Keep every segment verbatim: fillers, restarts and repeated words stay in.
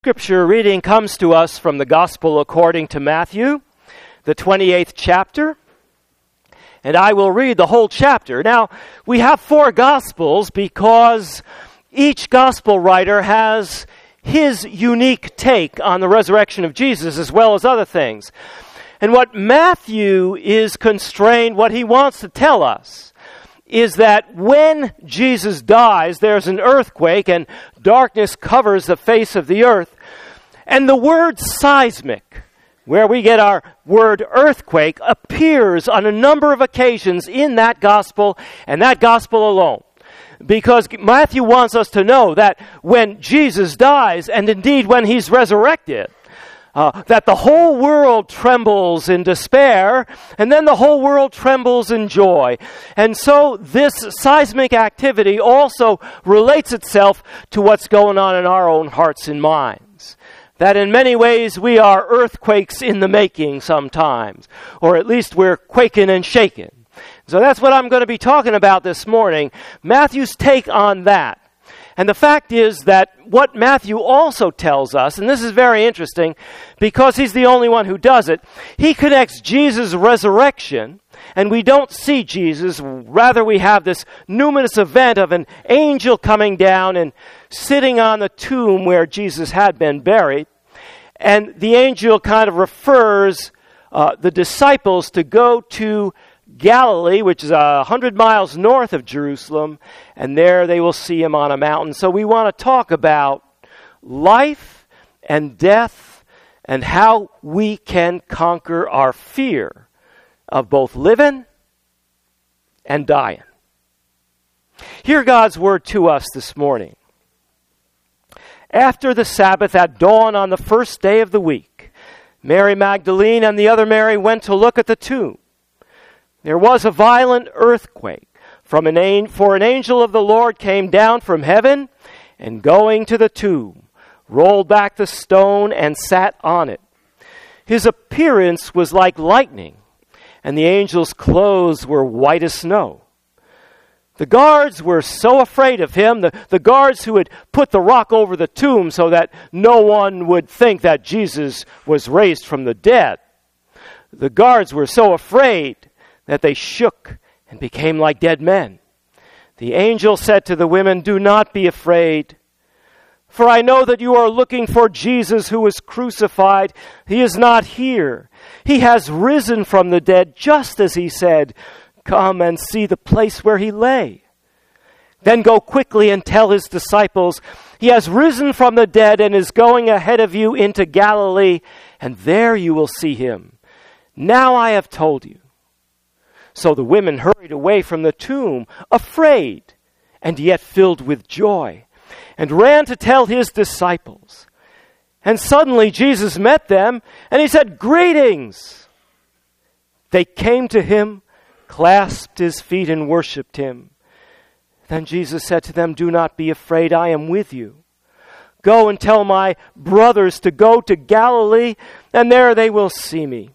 Scripture reading comes to us from the Gospel according to Matthew, the twenty-eighth chapter, and I will read the whole chapter. Now, we have four Gospels because each Gospel writer has his unique take on the resurrection of Jesus as well as other things. And what Matthew is constrained, what he wants to tell us, is that when Jesus dies, there's an earthquake and darkness covers the face of the earth. And the word seismic, where we get our word earthquake, appears on a number of occasions in that gospel and that gospel alone. Because Matthew wants us to know that when Jesus dies, and indeed when he's resurrected, Uh, that the whole world trembles in despair, and then the whole world trembles in joy. And so this seismic activity also relates itself to what's going on in our own hearts and minds. That in many ways we are earthquakes in the making sometimes, or at least we're quaking and shaking. So that's what I'm going to be talking about this morning, Matthew's take on that. And the fact is that what Matthew also tells us, and this is very interesting because he's the only one who does it, he connects Jesus' resurrection, and we don't see Jesus, rather we have this numinous event of an angel coming down and sitting on the tomb where Jesus had been buried, and the angel kind of refers uh, the disciples to go to Galilee, which is a hundred miles north of Jerusalem, and there they will see him on a mountain. So we want to talk about life and death and how we can conquer our fear of both living and dying. Hear God's word to us this morning. After the Sabbath at dawn on the first day of the week, Mary Magdalene and the other Mary went to look at the tomb. There was a violent earthquake, from an an- for an angel of the Lord came down from heaven, and going to the tomb, rolled back the stone and sat on it. His appearance was like lightning, and the angel's clothes were white as snow. The guards were so afraid of him, the, the guards who had put the rock over the tomb so that no one would think that Jesus was raised from the dead. The guards were so afraid that they shook and became like dead men. The angel said to the women, "Do not be afraid, for I know that you are looking for Jesus who was crucified. He is not here. He has risen from the dead, just as he said. Come and see the place where he lay. Then go quickly and tell his disciples, he has risen from the dead and is going ahead of you into Galilee, and there you will see him. Now I have told you." So the women hurried away from the tomb, afraid and yet filled with joy, and ran to tell his disciples. And suddenly Jesus met them, and he said, "Greetings!" They came to him, clasped his feet, and worshipped him. Then Jesus said to them, "Do not be afraid, I am with you. Go and tell my brothers to go to Galilee, and there they will see me."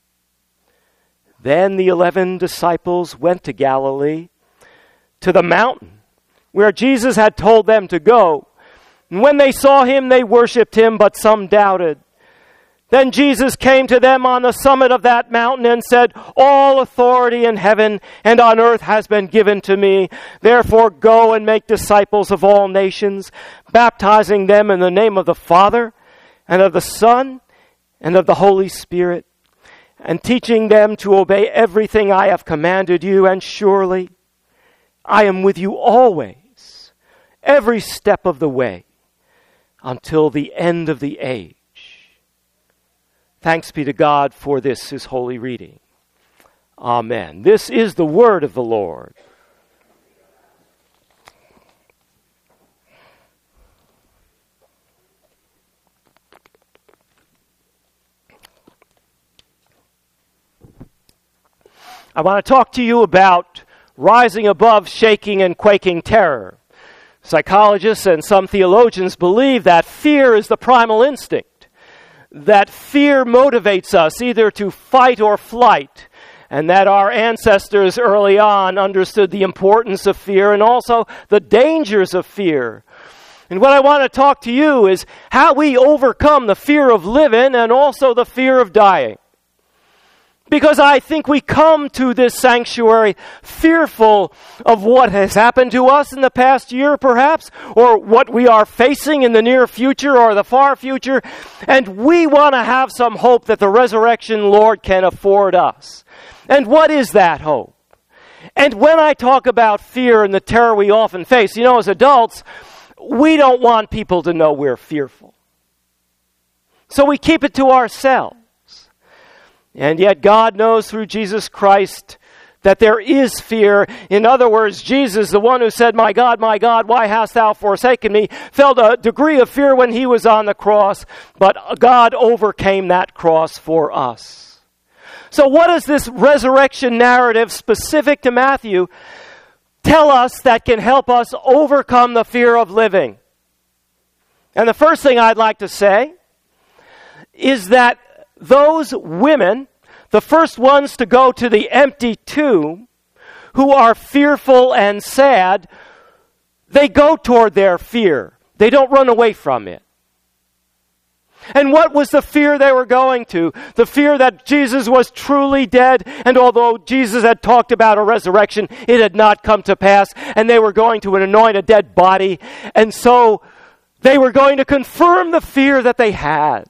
Then the eleven disciples went to Galilee, to the mountain where Jesus had told them to go. And when they saw him, they worshipped him, but some doubted. Then Jesus came to them on the summit of that mountain and said, "All authority in heaven and on earth has been given to me. Therefore go and make disciples of all nations, baptizing them in the name of the Father and of the Son and of the Holy Spirit, and teaching them to obey everything I have commanded you, and surely I am with you always, every step of the way, until the end of the age." Thanks be to God for this, his holy reading. Amen. This is the word of the Lord. I want to talk to you about rising above shaking and quaking terror. Psychologists and some theologians believe that fear is the primal instinct, that fear motivates us either to fight or flight, and that our ancestors early on understood the importance of fear and also the dangers of fear. And what I want to talk to you is how we overcome the fear of living and also the fear of dying. Because I think we come to this sanctuary fearful of what has happened to us in the past year, perhaps, or what we are facing in the near future or the far future, and we want to have some hope that the resurrection Lord can afford us. And what is that hope? And when I talk about fear and the terror we often face, you know, as adults, we don't want people to know we're fearful. So we keep it to ourselves. And yet God knows through Jesus Christ that there is fear. In other words, Jesus, the one who said, "My God, my God, why hast thou forsaken me?" felt a degree of fear when he was on the cross, but God overcame that cross for us. So what does this resurrection narrative specific to Matthew tell us that can help us overcome the fear of living? And the first thing I'd like to say is that those women, the first ones to go to the empty tomb, who are fearful and sad, they go toward their fear. They don't run away from it. And what was the fear they were going to? The fear that Jesus was truly dead, and although Jesus had talked about a resurrection, it had not come to pass, and they were going to anoint a dead body, and so they were going to confirm the fear that they had.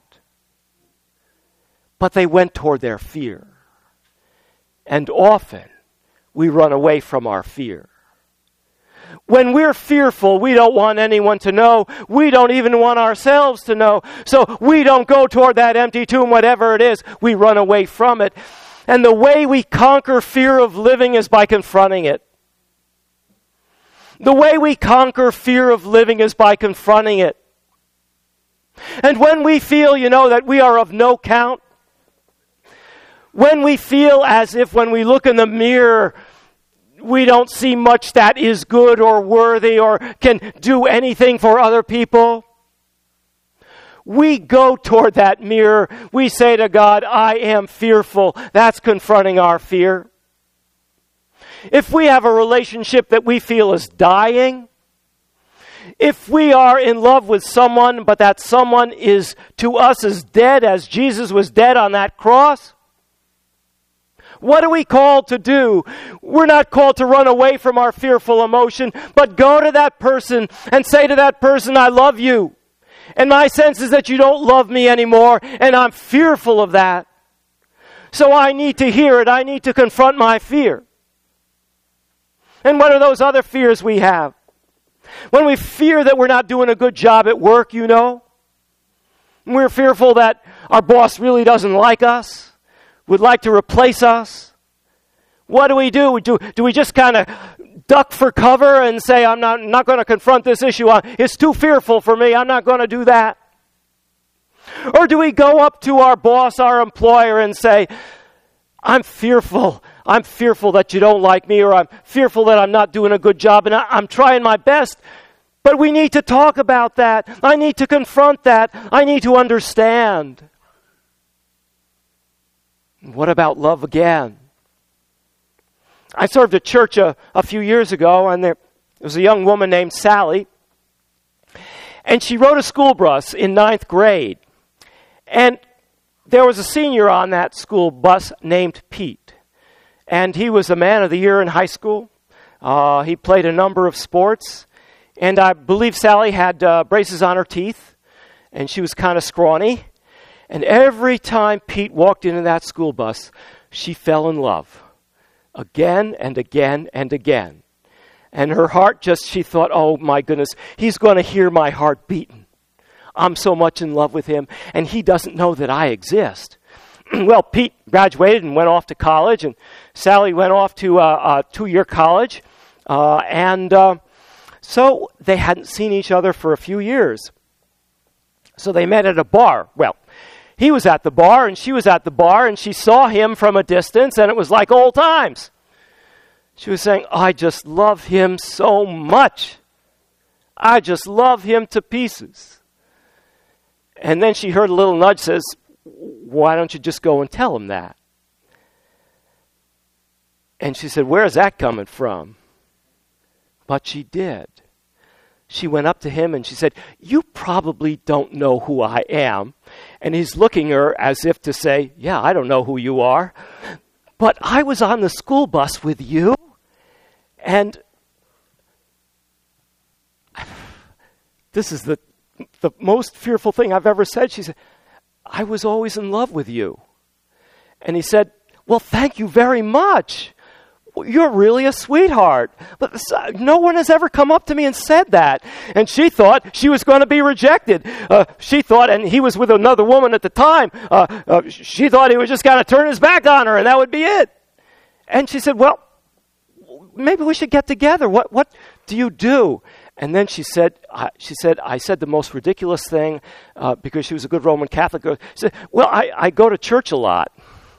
But they went toward their fear. And often, we run away from our fear. When we're fearful, we don't want anyone to know. We don't even want ourselves to know. So we don't go toward that empty tomb, whatever it is. We run away from it. And the way we conquer fear of living is by confronting it. The way we conquer fear of living is by confronting it. And when we feel, you know, that we are of no count, when we feel as if when we look in the mirror, we don't see much that is good or worthy or can do anything for other people, we go toward that mirror. We say to God, "I am fearful." That's confronting our fear. If we have a relationship that we feel is dying, if we are in love with someone, but that someone is to us as dead as Jesus was dead on that cross, what are we called to do? We're not called to run away from our fearful emotion, but go to that person and say to that person, "I love you. And my sense is that you don't love me anymore, and I'm fearful of that. So I need to hear it. I need to confront my fear." And what are those other fears we have? When we fear that we're not doing a good job at work, you know. We're fearful that our boss really doesn't like us, would like to replace us. What do we do? Do, do we just kind of duck for cover and say, I'm not, not going to confront this issue. It's too fearful for me. I'm not going to do that. Or do we go up to our boss, our employer, and say, I'm fearful. I'm fearful that you don't like me, or I'm fearful that I'm not doing a good job, and I, I'm trying my best. But we need to talk about that. I need to confront that. I need to understand. What about love again? I served a church a, a few years ago, and there was a young woman named Sally, and she rode a school bus in ninth grade. And there was a senior on that school bus named Pete, and he was a man of the year in high school. Uh, he played a number of sports, and I believe Sally had uh, braces on her teeth, and she was kind of scrawny. And every time Pete walked into that school bus, she fell in love. Again and again and again. And her heart just, she thought, oh my goodness, he's going to hear my heart beating. I'm so much in love with him, and he doesn't know that I exist. Well, Pete graduated and went off to college, and Sally went off to uh, a two-year college. Uh, and uh, so they hadn't seen each other for a few years. So they met at a bar. Well, he was at the bar, and she was at the bar, and she saw him from a distance, and it was like old times. She was saying, I just love him so much. I just love him to pieces. And then she heard a little nudge says, why don't you just go and tell him that? And she said, where is that coming from? But she did. she went up to him and she said, "You probably don't know who I am." And he's looking at her as if to say, "Yeah, I don't know who you are. But I was on the school bus with you, and this is the, the most fearful thing I've ever said." She said, "I was always in love with you." And he said, "Well, thank you very much. You're really a sweetheart. But no one has ever come up to me and said that." And she thought she was going to be rejected. Uh, she thought, and he was with another woman at the time, uh, uh, she thought he was just going to turn his back on her and that would be it. And she said, "Well, maybe we should get together. What what do you do?" And then she said, uh, she said, I said the most ridiculous thing uh, because she was a good Roman Catholic. She said, "Well, I, I go to church a lot."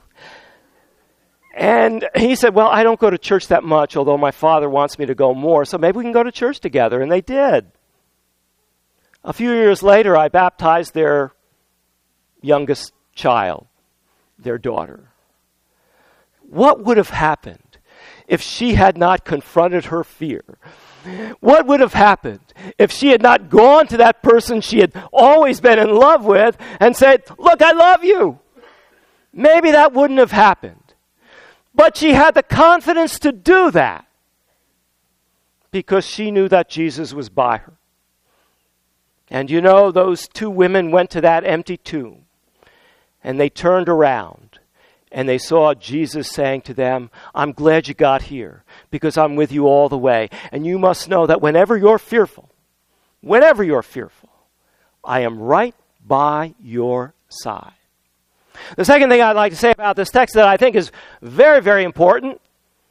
And he said, "Well, I don't go to church that much, although my father wants me to go more, so maybe we can go to church together." And they did. A few years later, I baptized their youngest child, their daughter. What would have happened if she had not confronted her fear? What would have happened if she had not gone to that person she had always been in love with and said, "Look, I love you"? Maybe that wouldn't have happened. But she had the confidence to do that because she knew that Jesus was by her. And you know, those two women went to that empty tomb and they turned around and they saw Jesus saying to them, "I'm glad you got here because I'm with you all the way. And you must know that whenever you're fearful, whenever you're fearful, I am right by your side." The second thing I'd like to say about this text that I think is very, very important,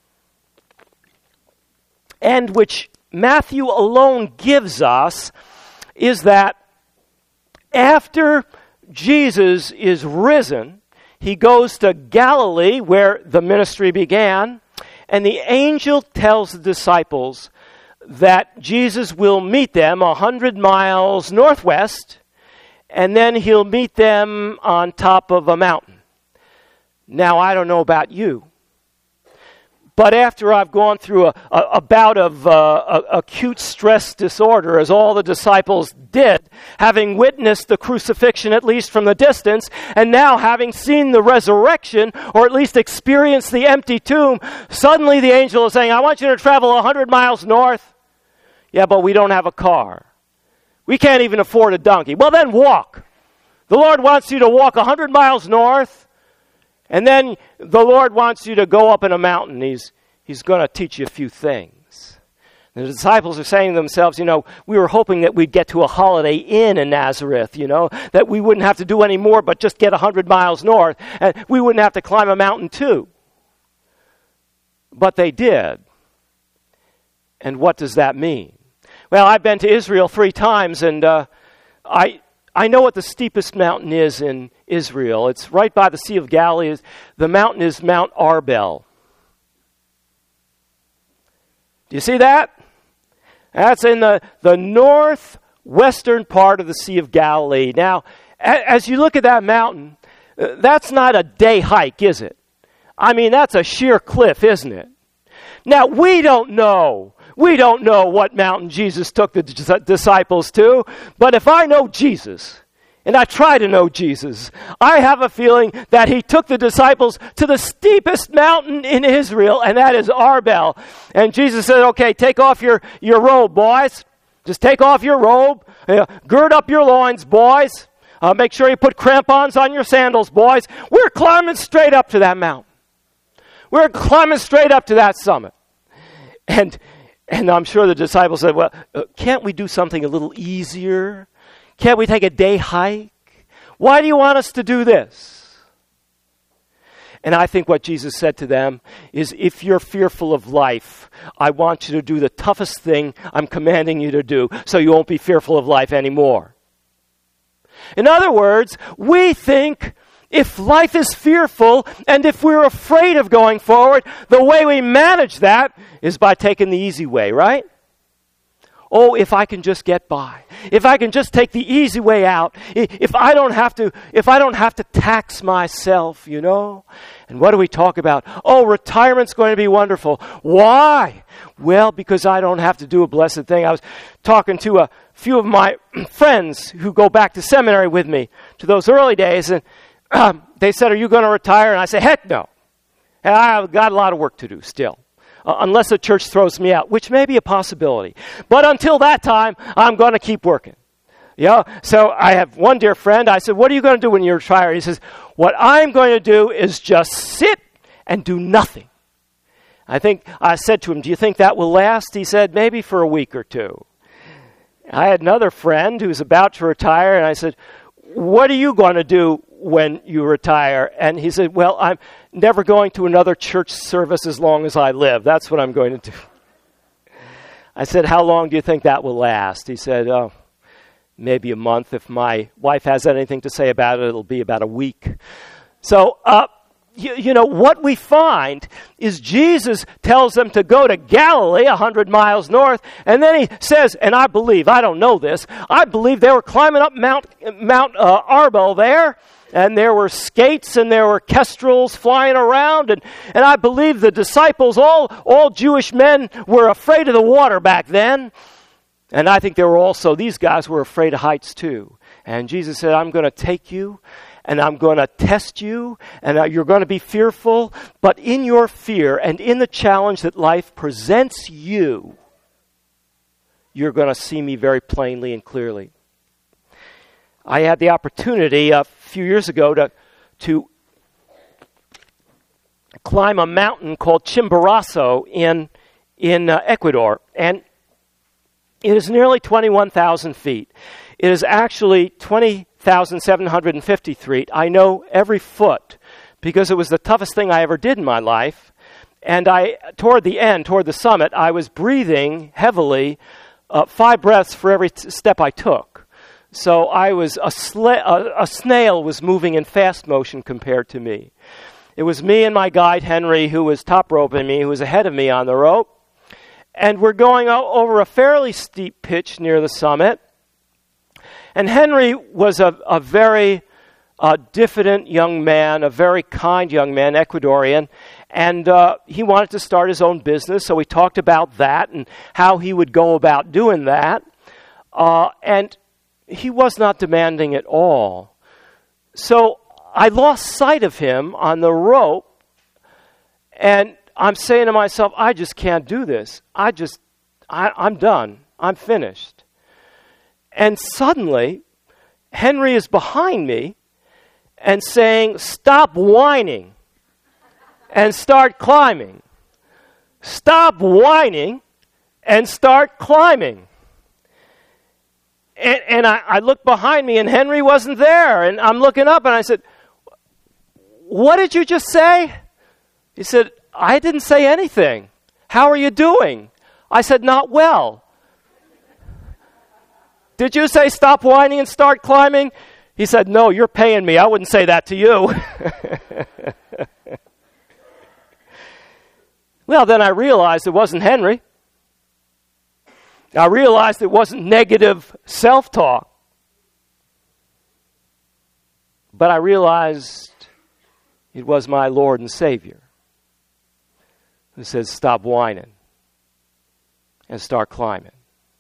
and which Matthew alone gives us, is that after Jesus is risen, he goes to Galilee, where the ministry began, and the angel tells the disciples that Jesus will meet them a hundred miles northwest, and then he'll meet them on top of a mountain. Now, I don't know about you, but after I've gone through a, a, a bout of uh, a, acute stress disorder, as all the disciples did, having witnessed the crucifixion at least from the distance, and now having seen the resurrection, or at least experienced the empty tomb, suddenly the angel is saying, "I want you to travel a hundred miles north." "Yeah, but we don't have a car. We can't even afford a donkey." "Well, then walk. The Lord wants you to walk a hundred miles north, and then the Lord wants you to go up in a mountain. He's, he's going to teach you a few things." And the disciples are saying to themselves, you know, we were hoping that we'd get to a Holiday Inn in Nazareth, you know, that we wouldn't have to do any more but just get a hundred miles north, and we wouldn't have to climb a mountain too. But they did. And what does that mean? Well, I've been to Israel three times, and uh, I I know what the steepest mountain is in Israel. It's right by the Sea of Galilee. The mountain is Mount Arbel. Do you see that? That's in the, the northwestern part of the Sea of Galilee. Now, a, as you look at that mountain, uh, that's not a day hike, is it? I mean, that's a sheer cliff, isn't it? Now, we don't know. We don't know what mountain Jesus took the d- disciples to, but if I know Jesus, and I try to know Jesus, I have a feeling that he took the disciples to the steepest mountain in Israel, and that is Arbel. And Jesus said, "Okay, take off your, your robe, boys. Just take off your robe. Uh, gird up your loins, boys. Uh, make sure you put crampons on your sandals, boys. We're climbing straight up to that mountain. We're climbing straight up to that summit." And And I'm sure the disciples said, "Well, uh, can't we do something a little easier? Can't we take a day hike? Why do you want us to do this?" And I think what Jesus said to them is, if you're fearful of life, I want you to do the toughest thing I'm commanding you to do so you won't be fearful of life anymore. In other words, we think if life is fearful and if we're afraid of going forward, the way we manage that is by taking the easy way, right? Oh, if I can just get by. If I can just take the easy way out. If I don't have to, if I don't have to tax myself, you know. And what do we talk about? Oh, retirement's going to be wonderful. Why? Well, because I don't have to do a blessed thing. I was talking to a few of my friends who go back to seminary with me to those early days, and um, they said, "Are you going to retire?" And I said, "Heck no. And I've got a lot of work to do still. Uh, unless the church throws me out," which may be a possibility. But until that time, I'm going to keep working. Yeah. So I have one dear friend. I said, "What are you going to do when you retire?" He says, "What I'm going to do is just sit and do nothing." I think I said to him, "Do you think that will last?" He said, "Maybe for a week or two." I had another friend who's about to retire, and I said, "What are you going to do when you retire?" And he said, "Well, I'm never going to another church service as long as I live. That's what I'm going to do." I said, "How long do you think that will last?" He said, "Oh, maybe a month. If my wife has anything to say about it, it'll be about a week." So, uh, you, you know, what we find is Jesus tells them to go to Galilee, a hundred miles north, and then he says, and I believe, I don't know this, I believe they were climbing up Mount, Mount uh, Arbel there, and there were skates and there were kestrels flying around. And, and I believe the disciples, all, all Jewish men, were afraid of the water back then. And I think there were also, these guys were afraid of heights too. And Jesus said, "I'm going to take you and I'm going to test you and uh, you're going to be fearful. But in your fear and in the challenge that life presents you, you're going to see me very plainly and clearly." I had the opportunity a few years ago to to climb a mountain called Chimborazo in in uh, Ecuador, and it is nearly twenty-one thousand feet. It is actually twenty thousand seven hundred fifty feet. I know every foot because it was the toughest thing I ever did in my life. And I, toward the end, toward the summit, I was breathing heavily, uh, five breaths for every t- step I took. So I was, a, sla- a, a snail was moving in fast motion compared to me. It was me and my guide, Henry, who was top roping me, who was ahead of me on the rope. And we're going o- over a fairly steep pitch near the summit. And Henry was a, a very uh, diffident young man, a very kind young man, Ecuadorian. And uh, he wanted to start his own business, so we talked about that and how he would go about doing that. Uh, and he was not demanding at all. So I lost sight of him on the rope, and I'm saying to myself, I just can't do this. I just, I, I'm done. I'm finished. And suddenly, Henry is behind me and saying, "Stop whining and start climbing. Stop whining and start climbing." And, and I, I looked behind me, and Henry wasn't there. And I'm looking up, and I said, "What did you just say?" He said, "I didn't say anything. How are you doing?" I said, "Not well." "Did you say stop whining and start climbing?" He said, "No, you're paying me. I wouldn't say that to you." Well, then I realized it wasn't Henry. I realized it wasn't negative self-talk. But I realized it was my Lord and Savior who says, "Stop whining and start climbing.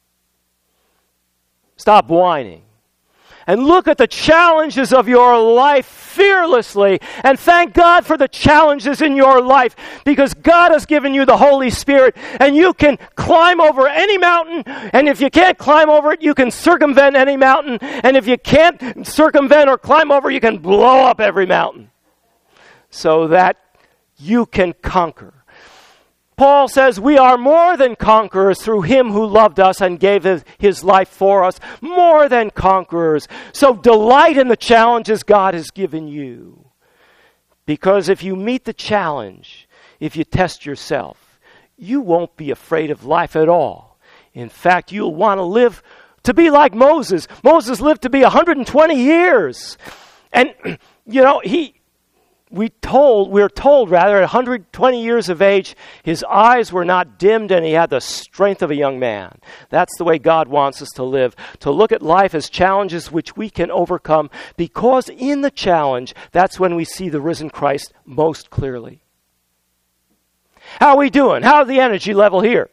Stop whining and look at the challenges of your life fearlessly, and thank God for the challenges in your life, because God has given you the Holy Spirit, and you can climb over any mountain, and if you can't climb over it, you can circumvent any mountain, and if you can't circumvent or climb over, you can blow up every mountain so that you can conquer. Paul says we are more than conquerors through him who loved us and gave his, his life for us. More than conquerors. So delight in the challenges God has given you. Because if you meet the challenge, if you test yourself, you won't be afraid of life at all. In fact, you'll want to live to be like Moses. Moses lived to be one hundred twenty years. And, you know, he... we told, we're told rather, at one hundred twenty years of age, his eyes were not dimmed and he had the strength of a young man. That's the way God wants us to live, to look at life as challenges which we can overcome, because in the challenge, that's when we see the risen Christ most clearly. How are we doing? How's the energy level here?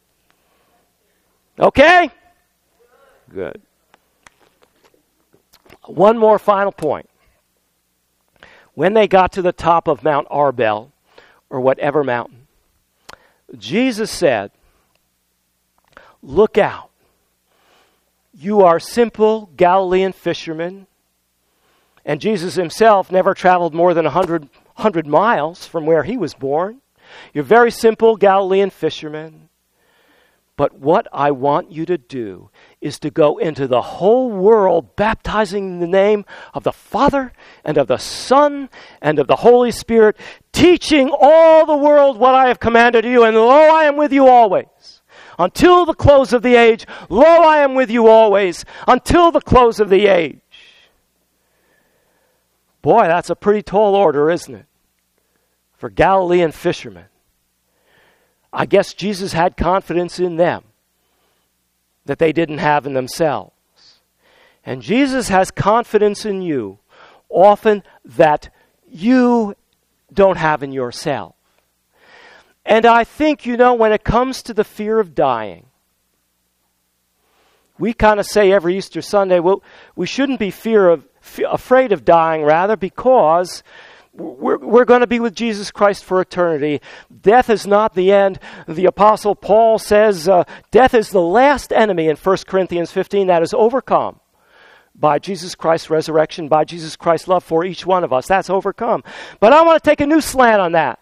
Okay? Good. One more final point. When they got to the top of Mount Arbel, or whatever mountain, Jesus said, "Look out. You are simple Galilean fishermen." And Jesus himself never traveled more than one hundred, one hundred miles from where he was born. You're very simple Galilean fishermen. But what I want you to do is to go into the whole world, baptizing in the name of the Father and of the Son and of the Holy Spirit, teaching all the world what I have commanded you, and lo, I am with you always. Until the close of the age, lo, I am with you always, until the close of the age. Boy, that's a pretty tall order, isn't it? For Galilean fishermen. I guess Jesus had confidence in them that they didn't have in themselves. And Jesus has confidence in you often that you don't have in yourself. And I think, you know, when it comes to the fear of dying, we kind of say every Easter Sunday, well, we shouldn't be fear of, f- afraid of dying, rather, because We're, we're going to be with Jesus Christ for eternity. Death is not the end. The Apostle Paul says uh, death is the last enemy in First Corinthians fifteen that is overcome by Jesus Christ's resurrection, by Jesus Christ's love for each one of us. That's overcome. But I want to take a new slant on that.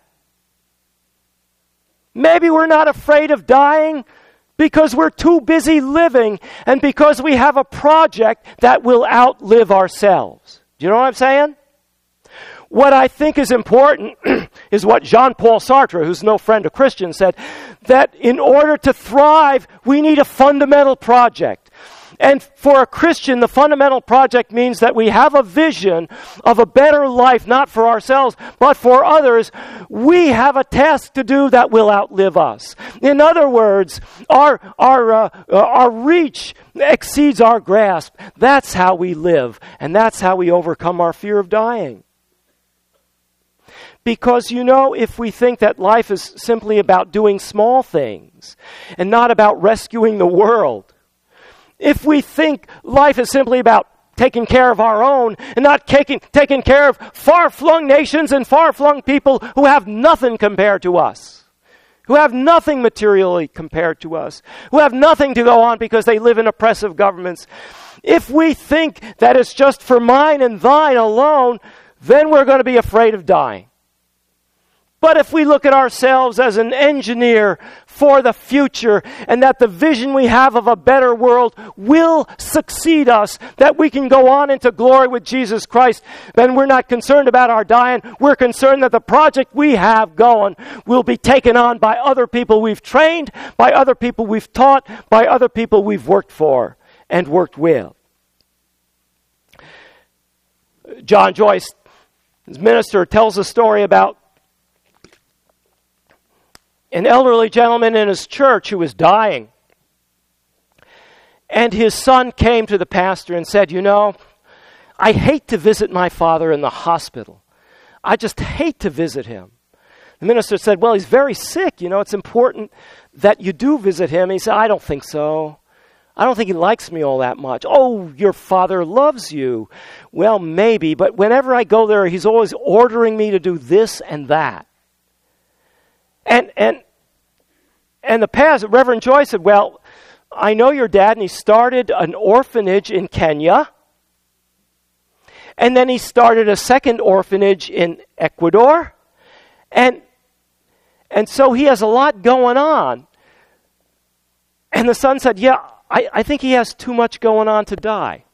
Maybe we're not afraid of dying because we're too busy living and because we have a project that will outlive ourselves. Do you know what I'm saying? What I think is important is what Jean-Paul Sartre, who's no friend of Christians, said, that in order to thrive, we need a fundamental project. And for a Christian, the fundamental project means that we have a vision of a better life, not for ourselves, but for others. We have a task to do that will outlive us. In other words, our, our, uh, our reach exceeds our grasp. That's how we live, and that's how we overcome our fear of dying. Because, you know, if we think that life is simply about doing small things and not about rescuing the world, if we think life is simply about taking care of our own and not taking, taking care of far-flung nations and far-flung people who have nothing compared to us, who have nothing materially compared to us, who have nothing to go on because they live in oppressive governments, if we think that it's just for mine and thine alone, then we're going to be afraid of dying. But if we look at ourselves as an engineer for the future, and that the vision we have of a better world will succeed us, that we can go on into glory with Jesus Christ, then we're not concerned about our dying. We're concerned that the project we have going will be taken on by other people we've trained, by other people we've taught, by other people we've worked for and worked with. John Joyce, his minister, tells a story about an elderly gentleman in his church who was dying. And his son came to the pastor and said, you know, I hate to visit my father in the hospital. I just hate to visit him. The minister said, well, he's very sick. You know, it's important that you do visit him. And he said, I don't think so. I don't think he likes me all that much. Oh, your father loves you. Well, maybe, but whenever I go there, he's always ordering me to do this and that. And and and the pastor, Reverend Joyce, said, well, I know your dad, and he started an orphanage in Kenya. And then he started a second orphanage in Ecuador. And and so he has a lot going on. And the son said, yeah, I, I think he has too much going on to die.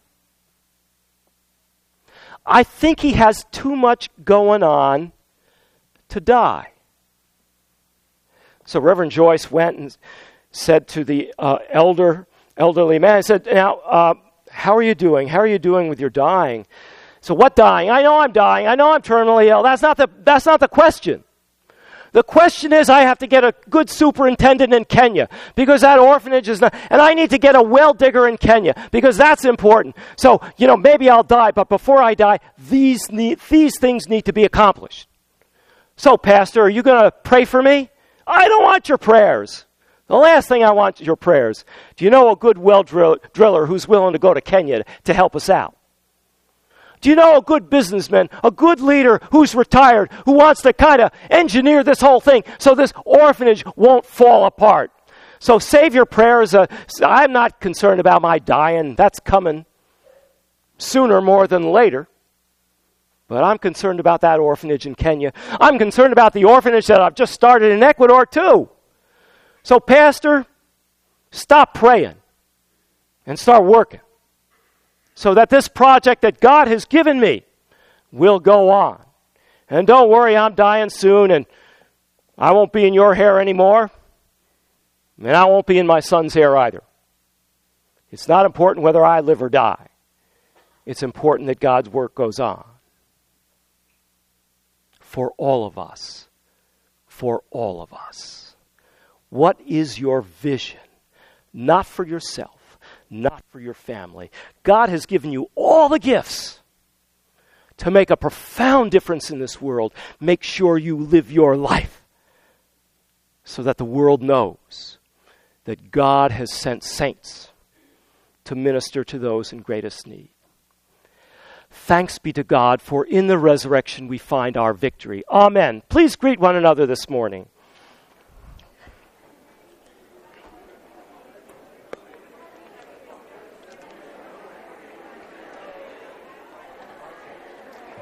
I think he has too much going on to die. So Reverend Joyce went and said to the uh, elder, elderly man, he said, now, uh, how are you doing? How are you doing with your dying? So what dying? I know I'm dying. I know I'm terminally ill. That's not the, that's not the question. The question is, I have to get a good superintendent in Kenya because that orphanage is not, and I need to get a well digger in Kenya because that's important. So, you know, maybe I'll die, but before I die, these need, these things need to be accomplished. So, Pastor, are you going to pray for me? I don't want your prayers. The last thing I want is your prayers. Do you know a good well drill, driller who's willing to go to Kenya to help us out? Do you know a good businessman, a good leader who's retired, who wants to kind of engineer this whole thing so this orphanage won't fall apart? So save your prayers. Uh, I'm not concerned about my dying. That's coming sooner more than later. But I'm concerned about that orphanage in Kenya. I'm concerned about the orphanage that I've just started in Ecuador too. So, Pastor, stop praying and start working, so that this project that God has given me will go on. And don't worry, I'm dying soon, and I won't be in your hair anymore, and I won't be in my son's hair either. It's not important whether I live or die. It's important that God's work goes on. For all of us. For all of us. What is your vision? Not for yourself. Not for your family. God has given you all the gifts to make a profound difference in this world. Make sure you live your life so that the world knows that God has sent saints to minister to those in greatest need. Thanks be to God, for in the resurrection we find our victory. Amen. Please greet one another this morning.